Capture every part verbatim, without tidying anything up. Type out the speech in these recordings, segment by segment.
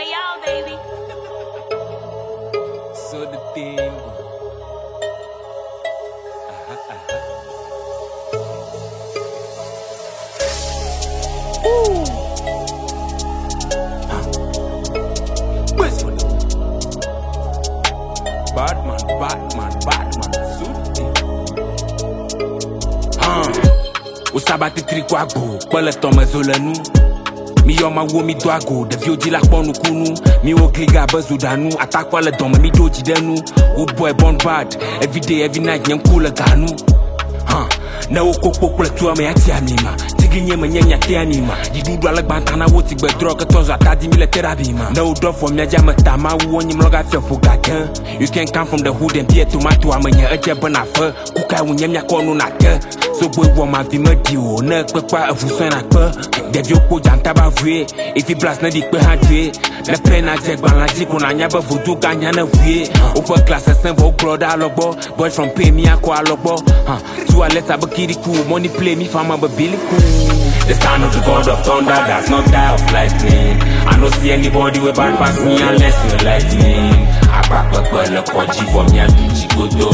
Royale, baby. So the thing. Uh-huh, uh-huh. Woo. Huh. Where's for them? Batman, Batman, Batman, suit. Huh. O sabate trikwago, pele tome zolenu. Mi yo ma wo mi do ago, de vio di la ponu kunu. Mi wo kliga bazudanu, attack kwa le dome mi do jidenu. O boy born bad, every day, every night nyem kula ganu. Huh. Na wo kokpo kula tuwa me ati anima. Tiglinye me nyenya te anima. Di dudu ala bantana wo tigbe drog tozo atadi mi le terabima. Na wo do for me ja me tama wo nyim loga fe for gagan. You can come from the hood and be a tomato amenya eje bana fe. Kuka wo nyem yakọ no na ke. So boy wo ma vi me di o na pe kwa afuso na pe. Devyo ko janta ba vue. If you blast na di pe ha dwe. Na pe na je gbala ji ko na nya ba vodu ganya na vue. Over class sen vo brother alogbo. Boy from pay me akọ alogbo. Huh. To a letter but kitty cool. Money play me fama but Billy cool. The sound of the God of thunder does not die of lightning. I don't see anybody with bad pass me unless you lightning. I back up a look what G for me and she go do.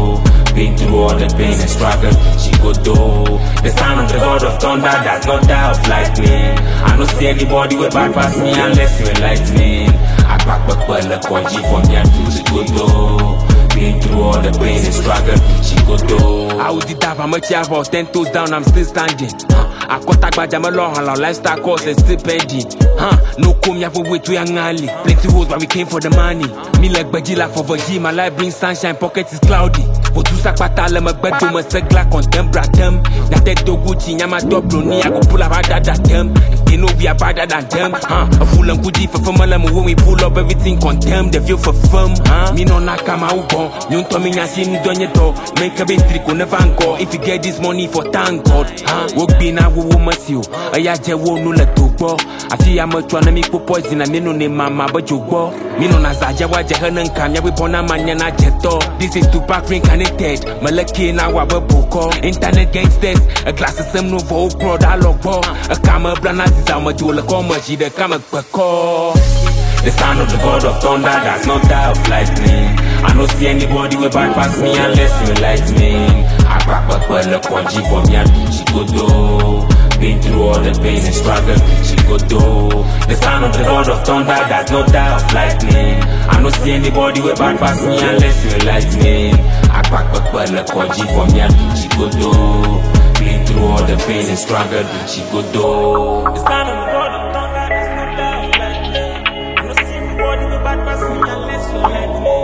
Been through all the pain and struggle, she go do. The sound of the God of thunder does not die of lightning. I don't see anybody with bad pass me unless you lightning. I back up a look what G for me and she go do. Been through all the pain and struggle, she go do. I would did have a much about ten toes down, I'm still standing. Huh. I got that by Jamalong, our lifestyle course is still pending. Huh. No come here for way to young alley. Plenty hoes, but we came for the money. Me like Bajila for Virgin, my life brings sunshine, pocket is cloudy. For two sakpatale, my bed to my segla contempt bratem. That they do Gucci, Yama double ni, I go pull up that them. They know we are better than them. Huh. A fool and Gucci for Famala, when we pull up everything contempt, they feel for firm. Huh. Me no nakama ubon. You told me I see you done your door. Make a bit trick on the van go. If you get this money for thank God. Huh? Work be now who must you. I had your no let to go. I see I'm trying to make poison and me no name mama but you go. Me no nazaja wa jahan kanya we bona manyana jeto. This is to back ring connected. Malaki na wa boko. Internet gangsters. A glass of some no for pro da logo. A camera blana is a majula comma she the camera bako. The sound of the God of thunder does not die of lightning. I don't see anybody with bad pass me unless you lightning. I back up a look what G for me and she go do. Been through all the pain and struggle, she go do. The sound of the God of thunder does not die of lightning. I don't see anybody with bad pass me unless you lightning. I back up a look what G for me and she go do. Been through all the pain and struggle, she go do. The sound of the God of thunder does not die of lightning. I don't see anybody with bad pass me unless you lightning.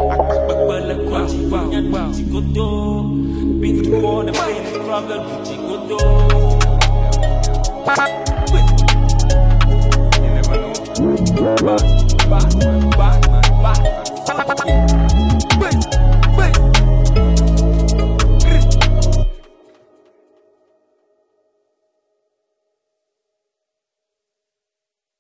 She go do. Been through all the pain and struggle, she go do. You never know.